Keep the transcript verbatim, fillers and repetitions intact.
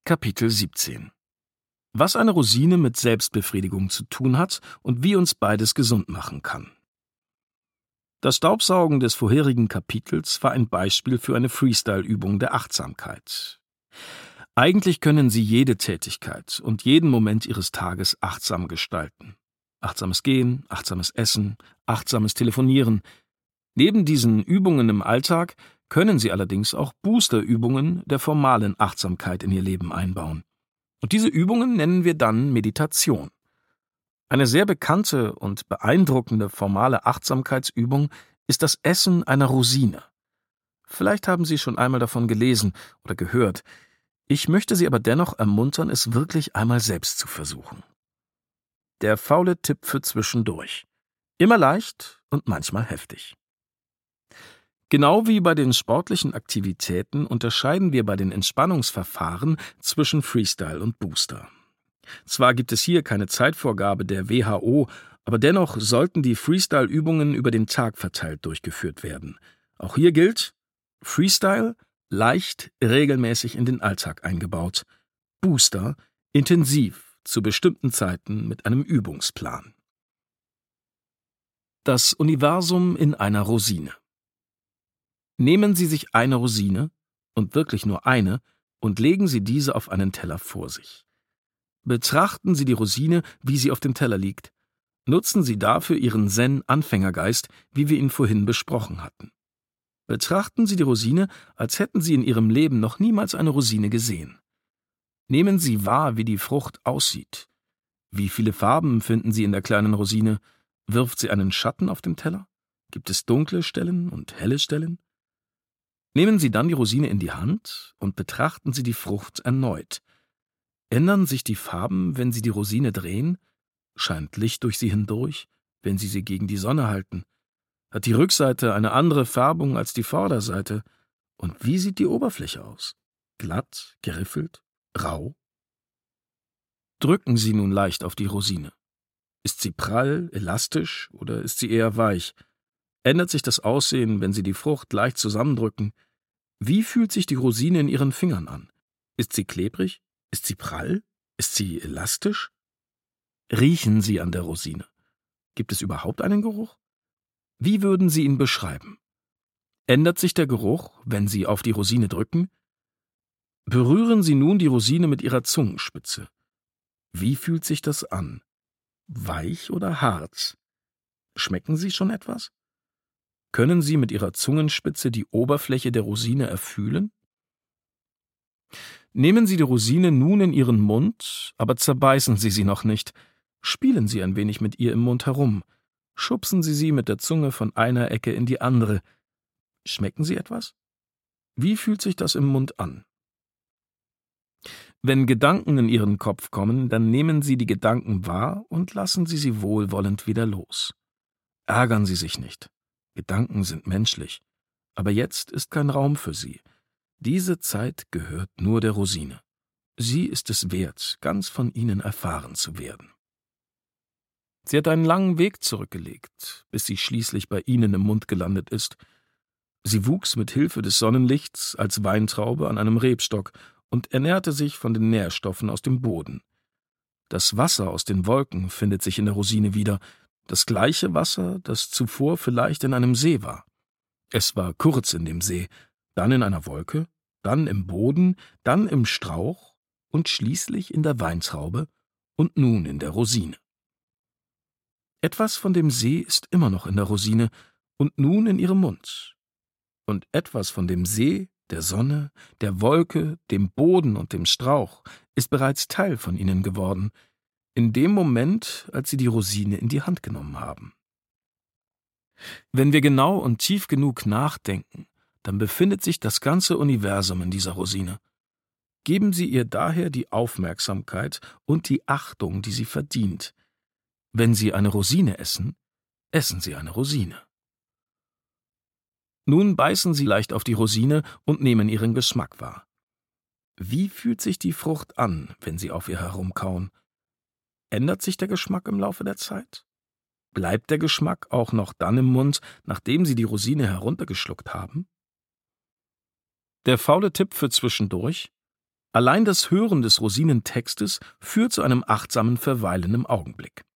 Kapitel siebzehn. Was eine Rosine mit Selbstbefriedigung zu tun hat und wie uns beides gesund machen kann. Das Staubsaugen des vorherigen Kapitels war ein Beispiel für eine Freestyle-Übung der Achtsamkeit. Eigentlich können Sie jede Tätigkeit und jeden Moment Ihres Tages achtsam gestalten. Achtsames Gehen, achtsames Essen, achtsames Telefonieren. Neben diesen Übungen im Alltag können Sie allerdings auch Boosterübungen der formalen Achtsamkeit in Ihr Leben einbauen. Und diese Übungen nennen wir dann Meditation. Eine sehr bekannte und beeindruckende formale Achtsamkeitsübung ist das Essen einer Rosine. Vielleicht haben Sie schon einmal davon gelesen oder gehört. Ich möchte Sie aber dennoch ermuntern, es wirklich einmal selbst zu versuchen. Der faule Tipp für zwischendurch. Immer leicht und manchmal heftig. Genau wie bei den sportlichen Aktivitäten unterscheiden wir bei den Entspannungsverfahren zwischen Freestyle und Booster. Zwar gibt es hier keine Zeitvorgabe der W H O, aber dennoch sollten die Freestyle-Übungen über den Tag verteilt durchgeführt werden. Auch hier gilt: Freestyle leicht, regelmäßig in den Alltag eingebaut. Booster intensiv, zu bestimmten Zeiten mit einem Übungsplan. Das Universum in einer Rosine. Nehmen Sie sich eine Rosine, und wirklich nur eine, und legen Sie diese auf einen Teller vor sich. Betrachten Sie die Rosine, wie sie auf dem Teller liegt. Nutzen Sie dafür Ihren Zen-Anfängergeist, wie wir ihn vorhin besprochen hatten. Betrachten Sie die Rosine, als hätten Sie in Ihrem Leben noch niemals eine Rosine gesehen. Nehmen Sie wahr, wie die Frucht aussieht. Wie viele Farben finden Sie in der kleinen Rosine? Wirft sie einen Schatten auf dem Teller? Gibt es dunkle Stellen und helle Stellen? Nehmen Sie dann die Rosine in die Hand und betrachten Sie die Frucht erneut. Ändern sich die Farben, wenn Sie die Rosine drehen? Scheint Licht durch sie hindurch, wenn Sie sie gegen die Sonne halten? Hat die Rückseite eine andere Färbung als die Vorderseite? Und wie sieht die Oberfläche aus? Glatt, geriffelt, rau? Drücken Sie nun leicht auf die Rosine. Ist sie prall, elastisch oder ist sie eher weich? Ändert sich das Aussehen, wenn Sie die Frucht leicht zusammendrücken? Wie fühlt sich die Rosine in Ihren Fingern an? Ist sie klebrig? Ist sie prall? Ist sie elastisch? Riechen Sie an der Rosine. Gibt es überhaupt einen Geruch? Wie würden Sie ihn beschreiben? Ändert sich der Geruch, wenn Sie auf die Rosine drücken? Berühren Sie nun die Rosine mit Ihrer Zungenspitze. Wie fühlt sich das an? Weich oder hart? Schmecken Sie schon etwas? Können Sie mit Ihrer Zungenspitze die Oberfläche der Rosine erfühlen? Nehmen Sie die Rosine nun in Ihren Mund, aber zerbeißen Sie sie noch nicht. Spielen Sie ein wenig mit ihr im Mund herum. Schubsen Sie sie mit der Zunge von einer Ecke in die andere. Schmecken Sie etwas? Wie fühlt sich das im Mund an? Wenn Gedanken in Ihren Kopf kommen, dann nehmen Sie die Gedanken wahr und lassen Sie sie wohlwollend wieder los. Ärgern Sie sich nicht. Gedanken sind menschlich. Aber jetzt ist kein Raum für sie. Diese Zeit gehört nur der Rosine. Sie ist es wert, ganz von Ihnen erfahren zu werden. Sie hat einen langen Weg zurückgelegt, bis sie schließlich bei Ihnen im Mund gelandet ist. Sie wuchs mit Hilfe des Sonnenlichts als Weintraube an einem Rebstock und ernährte sich von den Nährstoffen aus dem Boden. Das Wasser aus den Wolken findet sich in der Rosine wieder, das gleiche Wasser, das zuvor vielleicht in einem See war. Es war kurz in dem See, dann in einer Wolke, dann im Boden, dann im Strauch und schließlich in der Weintraube und nun in der Rosine. Etwas von dem See ist immer noch in der Rosine und nun in ihrem Mund. Und etwas von dem See, der Sonne, der Wolke, dem Boden und dem Strauch ist bereits Teil von ihnen geworden, in dem Moment, als sie die Rosine in die Hand genommen haben. Wenn wir genau und tief genug nachdenken, dann befindet sich das ganze Universum in dieser Rosine. Geben Sie ihr daher die Aufmerksamkeit und die Achtung, die sie verdient. Wenn Sie eine Rosine essen, essen Sie eine Rosine. Nun beißen Sie leicht auf die Rosine und nehmen ihren Geschmack wahr. Wie fühlt sich die Frucht an, wenn Sie auf ihr herumkauen? Ändert sich der Geschmack im Laufe der Zeit? Bleibt der Geschmack auch noch dann im Mund, nachdem Sie die Rosine heruntergeschluckt haben? Der faule Tipp für zwischendurch: Allein das Hören des Rosinentextes führt zu einem achtsamen Verweilen im Augenblick.